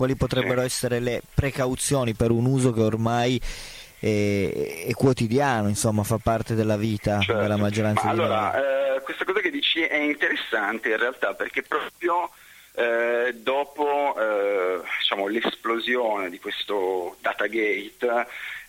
Quali potrebbero essere le precauzioni per un uso che ormai è quotidiano, insomma, fa parte della vita della maggioranza di noi? Questa cosa che dici è interessante in realtà, perché proprio dopo diciamo, l'esplosione di questo Datagate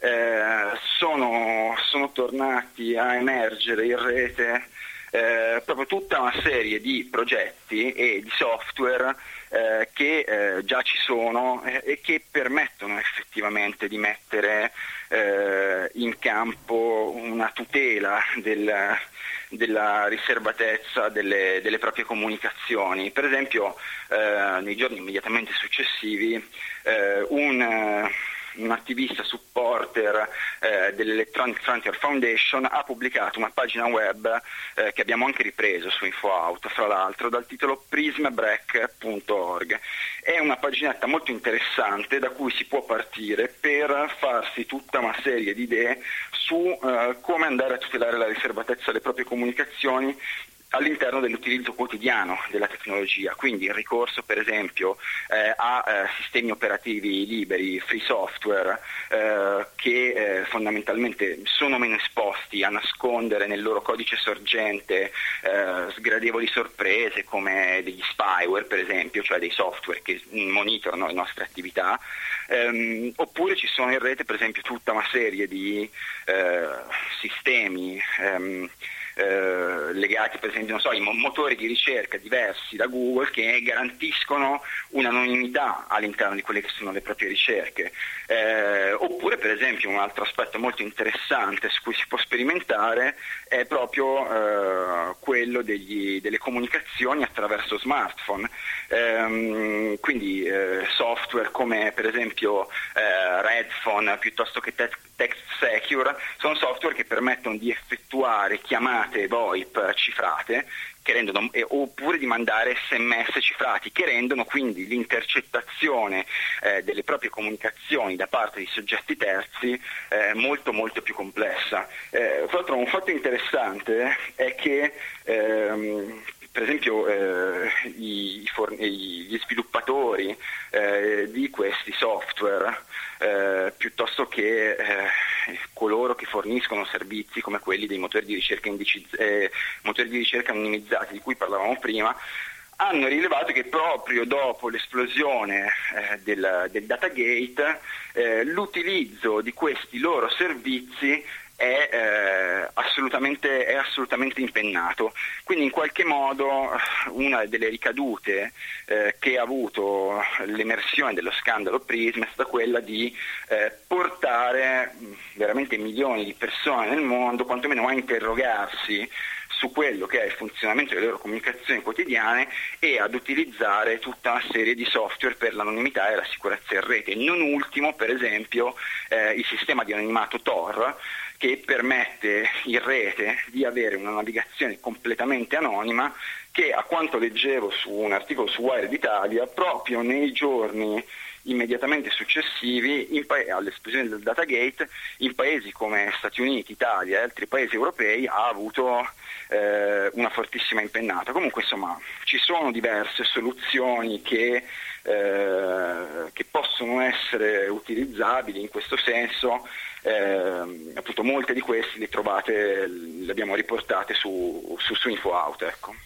sono tornati a emergere in rete proprio tutta una serie di progetti e di software che già ci sono e che permettono effettivamente di mettere in campo una tutela della riservatezza delle proprie comunicazioni. Per esempio, nei giorni immediatamente successivi un attivista supporter dell'Electronic Frontier Foundation ha pubblicato una pagina web che abbiamo anche ripreso su InfoOut, fra l'altro, dal titolo prismbreak.org. È una paginetta molto interessante da cui si può partire per farsi tutta una serie di idee su come andare a tutelare la riservatezza delle proprie comunicazioni all'interno dell'utilizzo quotidiano della tecnologia, quindi il ricorso per esempio a sistemi operativi liberi, free software, che fondamentalmente sono meno esposti a nascondere nel loro codice sorgente sgradevoli sorprese come degli spyware per esempio, cioè dei software che monitorano le nostre attività, oppure ci sono in rete per esempio tutta una serie di sistemi legati per esempio ai motori di ricerca diversi da Google che garantiscono un'anonimità all'interno di quelle che sono le proprie ricerche, oppure per esempio un altro aspetto molto interessante su cui si può sperimentare è proprio quello delle comunicazioni attraverso smartphone, quindi software come per esempio Redphone piuttosto che Text Secure sono software che permettono di effettuare chiamate VoIP cifrate che rendono, oppure di mandare SMS cifrati che rendono quindi l'intercettazione delle proprie comunicazioni da parte di soggetti terzi molto molto più complessa. Tra l'altro un fatto interessante è che per esempio gli sviluppatori di questi software piuttosto che coloro che forniscono servizi come quelli dei motori di ricerca anonimizzati di cui parlavamo prima, hanno rilevato che proprio dopo l'esplosione del Datagate l'utilizzo di questi loro servizi è assolutamente impennato. Quindi in qualche modo una delle ricadute che ha avuto l'emersione dello scandalo Prism è stata quella di portare veramente milioni di persone nel mondo quantomeno a interrogarsi su quello che è il funzionamento delle loro comunicazioni quotidiane e ad utilizzare tutta una serie di software per l'anonimità e la sicurezza in rete. Non ultimo, per esempio, il sistema di anonimato Tor, che permette in rete di avere una navigazione completamente anonima che, a quanto leggevo su un articolo su Wired Italia, proprio nei giorni immediatamente successivi all'esplosione del Datagate, in paesi come Stati Uniti, Italia e altri paesi europei ha avuto una fortissima impennata. Comunque insomma ci sono diverse soluzioni che possono essere utilizzabili in questo senso, appunto molte di queste le abbiamo riportate su InfoOut, ecco.